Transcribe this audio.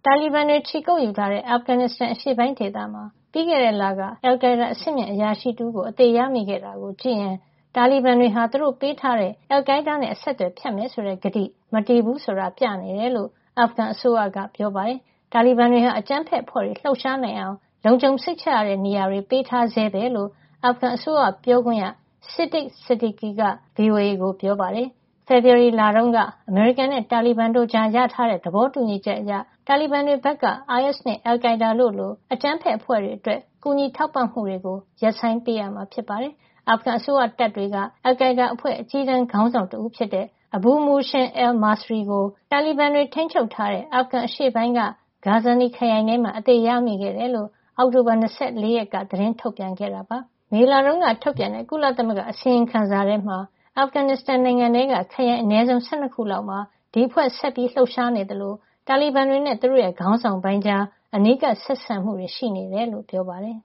တာလီဘန်တွေခြေကုပ်ယူထားတဲ့အာဖဂန်နစ္စတန်အရှေ့ပိုင်းဒေသမှာပြီးခဲ့တဲ့လကအယ်လ်ကိုင်းဒါအဆင့်မြင့်အရာရှိတဦးကိုအသေရမိခဲ့တာကိုကြည့်ရင်တာလီဘန်တွေဟာသူတို့ပေးထားတဲ့အယ်လ်ကိုင်းဒါနဲ့အဆက်အသွယ်ဖြတ်မယ်ဆိုတဲ့ကတိမတည်ဘူးဆိုတာပြနေတယ်လို့အာဖဂန်အစိုးရကပြောပါတယ်။တာလီဘန်တွေဟာအကြမ်းဖက်အဖွဲ့တွေလှုပ်ရှားနိုင်အောင်လုံခြုံစိတ်ချရတဲ့နေရာတွေပေးထားဆဲပဲလို့အာဖဂန်အစိုးရပြောခွင့်ရ Siddiq Siddiqui က VOA ကိုပြောပါတယ်။ဖေဖေါ်ဝါရီလတုန်းကအမေရိကန်နဲ့တာလီဘန်တို့ကြားရထားတဲ့သဘောတူညီချက်အရတာလီဘန်တွေဘက်က IS နဲ့အယ်လ်ကိုင်းဒါတို့လိုအကြမ်းဖက်အဖွဲ့တွေအတွက်ကူညီထောက်ပံ့မှုတွေကိုရပ်ဆိုင်းပေးရမှာဖြစ်ပါတယ်။အာဖဂန်အစိုးရတပ်တွေကအယ်လ်ကိုင်းဒါအဖွဲ့အကြီးတန်းခေါင်းဆောင်တဦးဖြစ်တဲ့ Abu Muhsin al-Masri ကိုတာလီဘန်တွေထိန်းချုပ်ထားတဲ့အာဖဂန်အရှေ့ပိုင်းက Ghazni ခရိုင်ထဲမှာအသေရမိခဲ့တယ်လို့အောက်တိုဘာ24ရက်ကသတင်းထုတ်ပြန်ခဲ့တာပါ။မေလတုန်းကထုတ်ပြန်တဲ့ကုလသမဂ္ဂအစီရင်ခံစာထဲမှာအာဖဂန်နစ္စတန်နိုင်ငံထဲကခရိုင်အနည်းဆုံး12ခုလောက်မှာဒီအဖွဲ့ဆက်ပြီးလှုပ်ရှားနေတယ်လို့တာလီဘန်တွေနဲ့သူတို့ရဲ့ခေါင်းဆောင်ပိုင်းကြားအနီးကပ်ဆက်ဆံမှုတွေရှိနေတယ်လို့ပြောပါတယ်